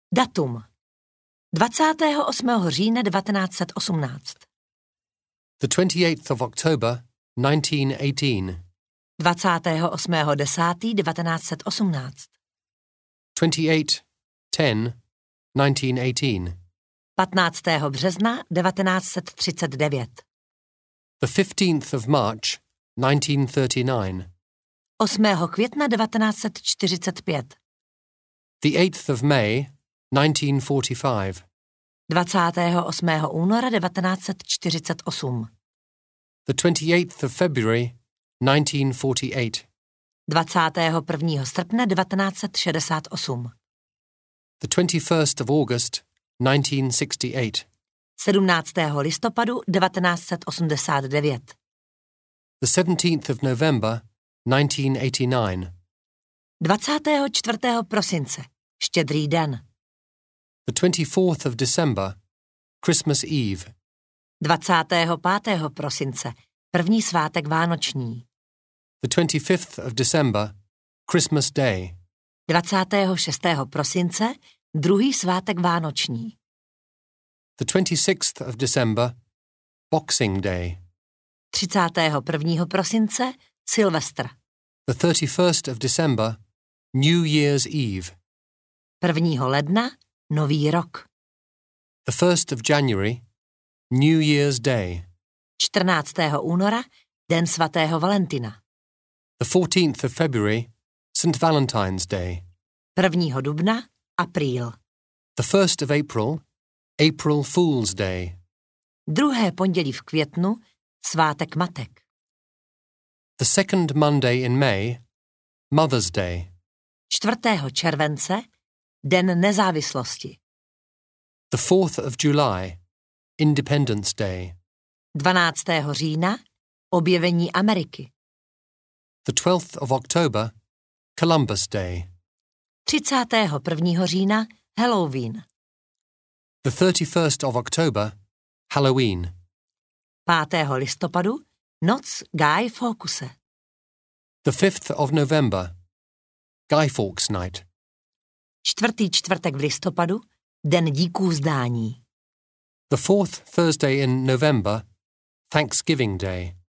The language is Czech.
Datum 28. října 1918. The 28th of October, 1918. 28.10.1918. 28/10/1918. 15. března 1939. The 15th of March, 1939. 8. května 1945. The 8th of May, 1945. 28. února 1948. The 28th of February, 1948. 21. srpna 1968. The 21st of August, 1968. 17. listopadu 1989. The 17th of November, 1989. 24. prosince, Štědrý den. The 24th of December, Christmas Eve. 25. prosince, první svátek vánoční. The 25th of December, Christmas Day. 26. prosince, druhý svátek vánoční. The 26th of December, Boxing Day. 31. prosince, Silvestr. The 31st of December, New Year's Eve. 1. ledna, Nový rok. The 1st of January, New Year's Day. 14. února, Den svatého Valentina. The 14th of February, St. Valentine's Day. 1. dubna, Apríl. The 1st of April, April Fool's Day. 2. pondělí v květnu, svátek matek. The 2nd Monday in May, Mother's Day. 4. července, Den nezávislosti. The 4th of July, Independence Day. 12. října, objevení Ameriky. The 12th of October, Columbus Day. 31. října, Halloween. The 31st of October, Halloween. 5. listopadu, noc Guy Fawkese. The 5th of November, Guy Fawkes Night. 4. čtvrtek v listopadu, Den díků vzdání. The 4th Thursday in November, Thanksgiving Day.